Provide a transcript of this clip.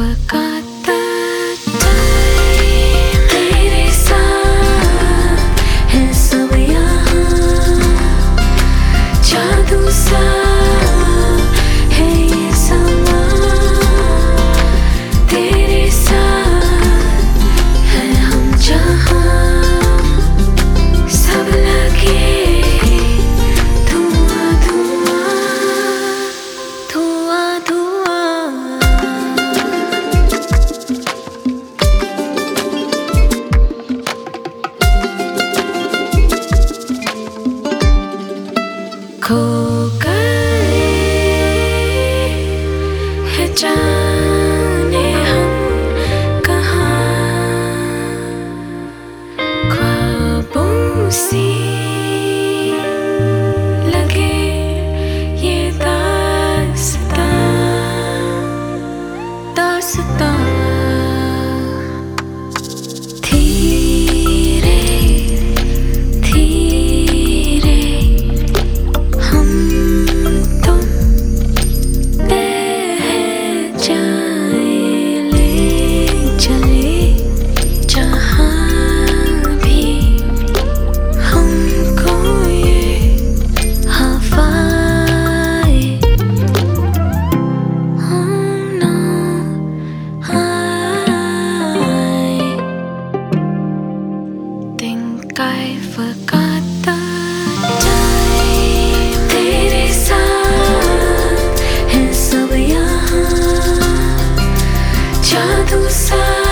forgot the time तेरे साथ है सब यहाँ जादू सा है ये समा तेरे साथ है हम जहाँ सब लगे धुआं धुआं धुआं खो गए हैं जाने हम कहाँ ख्वाबों सी लगे ये दास्तां दास्तां धीरे धीरे हम तुम बह जाए ले चले जहाँ भी हमको ये हवाएं ना आए Think I forgot the time तेरे साथ है सब यहाँ जादू सा